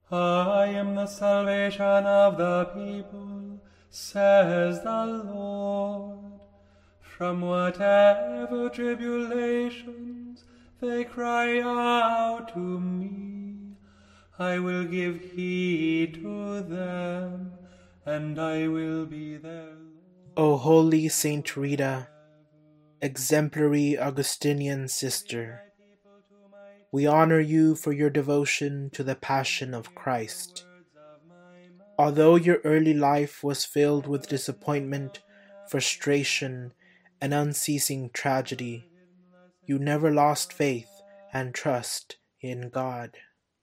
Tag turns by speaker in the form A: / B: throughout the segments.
A: I am the salvation of the people, says the Lord. From whatever tribulations they cry out to me, I will give heed to them, and I will be their Lord.
B: O holy Saint Rita, exemplary Augustinian sister, we honor you for your devotion to the Passion of Christ. Although your early life was filled with disappointment, frustration, and unceasing tragedy, you never lost faith and trust in God.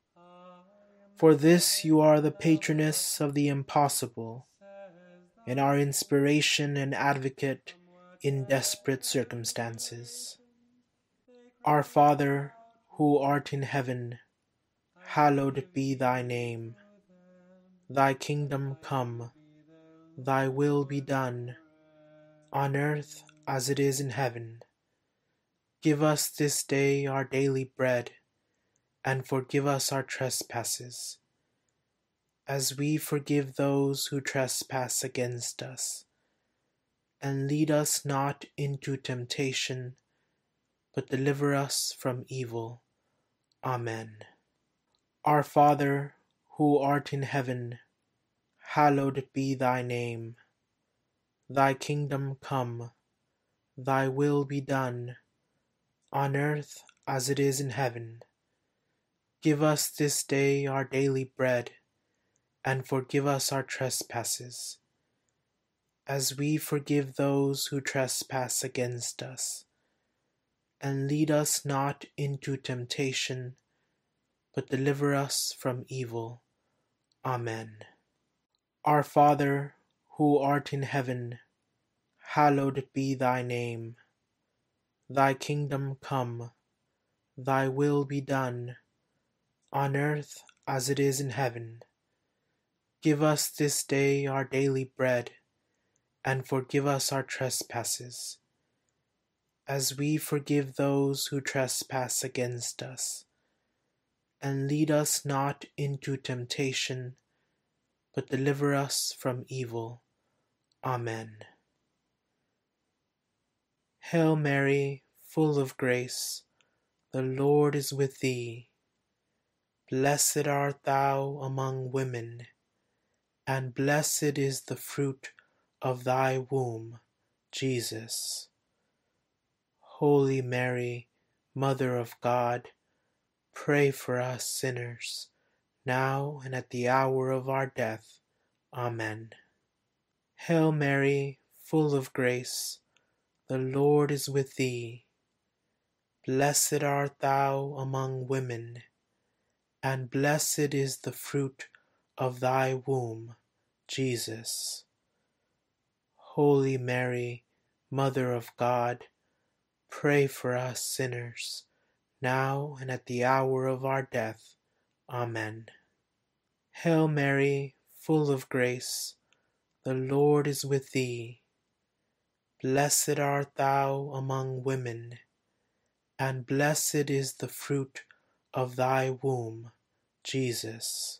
B: For this you are the patroness of the impossible, and our inspiration and advocate in desperate circumstances. Our Father, who art in heaven, hallowed be thy name. Thy kingdom come, thy will be done, on earth as it is in heaven. Give us this day our daily bread, and forgive us our trespasses, as we forgive those who trespass against us. And lead us not into temptation, but deliver us from evil. Amen. Our Father, who art in heaven, hallowed be thy name. Thy kingdom come, thy will be done, on earth as it is in heaven. Give us this day our daily bread, and forgive us our trespasses, as we forgive those who trespass against us. And lead us not into temptation, but deliver us from evil. Amen. Our Father, who art in heaven, hallowed be thy name. Thy kingdom come, thy will be done, on earth as it is in heaven. Give us this day our daily bread, and forgive us our trespasses, as we forgive those who trespass against us. And lead us not into temptation, but deliver us from evil. Amen. Hail Mary, full of grace, the Lord is with thee. Blessed art thou among women, and blessed is the fruit of thy womb, Jesus. Holy Mary, Mother of God, pray for us sinners, now and at the hour of our death. Amen. Hail Mary, full of grace, the Lord is with thee. Blessed art thou among women, and blessed is the fruit of thy womb, Jesus. Holy Mary, Mother of God, pray for us sinners, now and at the hour of our death. Amen. Hail Mary, full of grace, the Lord is with thee. Blessed art thou among women, and blessed is the fruit of thy womb, Jesus.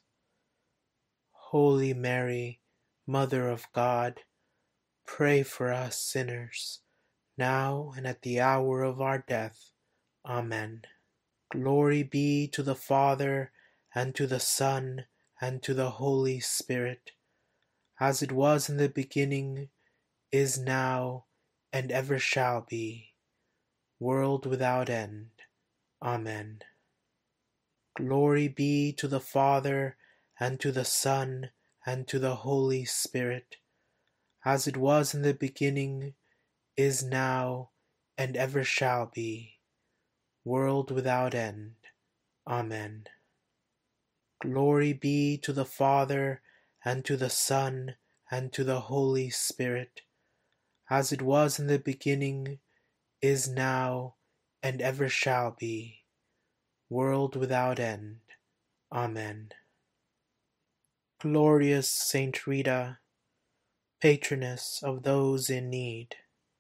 B: Holy Mary, Mother of God, pray for us sinners, now and at the hour of our death. Amen. Glory be to the Father, and to the Son, and to the Holy Spirit, as it was in the beginning, is now, and ever shall be, world without end. Amen. Glory be to the Father, and to the Son, and to the Holy Spirit, as it was in the beginning, is now, and ever shall be, world without end. Amen. Glory be to the Father, and to the Son, and to the Holy Spirit, as it was in the beginning, is now, and ever shall be, world without end. Amen. Glorious Saint Rita, patroness of those in need,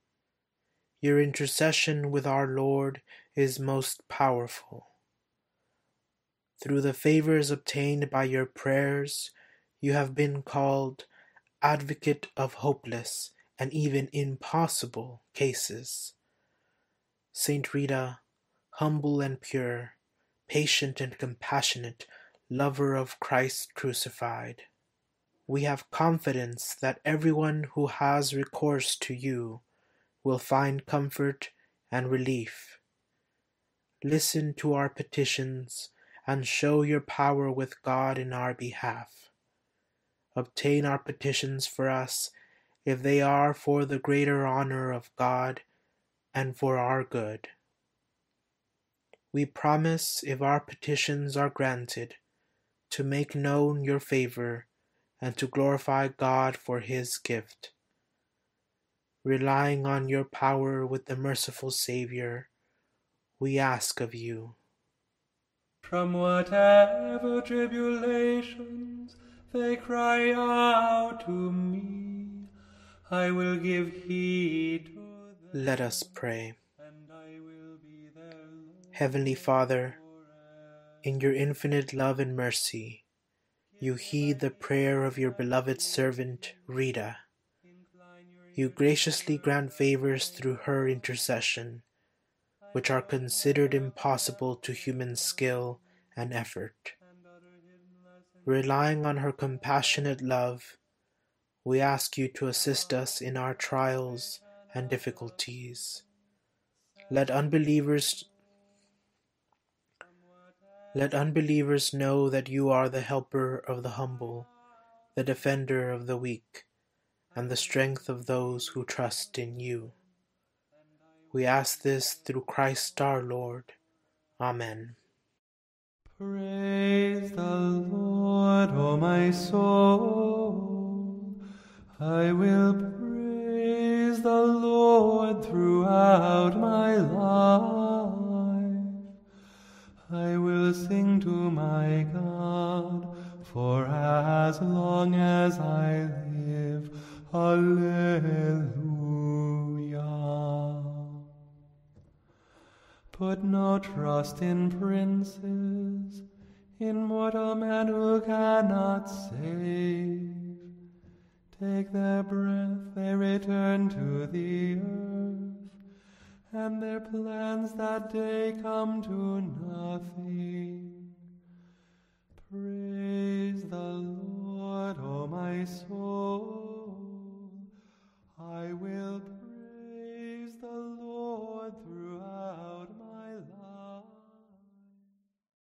B: your intercession with our Lord is most powerful. Through the favors obtained by your prayers, you have been called advocate of hopeless and even impossible cases. Saint Rita, humble and pure, patient and compassionate, lover of Christ crucified, we have confidence that everyone who has recourse to you will find comfort and relief. Listen to our petitions and show your power with God in our behalf. Obtain our petitions for us if they are for the greater honor of God and for our good. We promise, if our petitions are granted, to make known your favor and to glorify God for his gift. Relying on your power with the merciful Savior, we ask of you.
A: From whatever tribulations they cry out to me, I will give heed to them.
B: Let us pray.
A: And I will be their Lord.
B: Heavenly Father, in your infinite love and mercy, you heed the prayer of your beloved servant Rita. You graciously grant favors through her intercession, which are considered impossible to human skill and effort. Relying on her compassionate love, we ask you to assist us in our trials and difficulties. Let unbelievers know that you are the helper of the humble, the defender of the weak, and the strength of those who trust in you. We ask this through Christ our Lord. Amen.
A: Praise the Lord, O my soul. I will praise the Lord throughout my life. I will sing to my God for as long as I live. Alleluia. Put no trust in princes, in mortal men who cannot save. Take their breath, they return to the earth, and their plans that day come to nothing.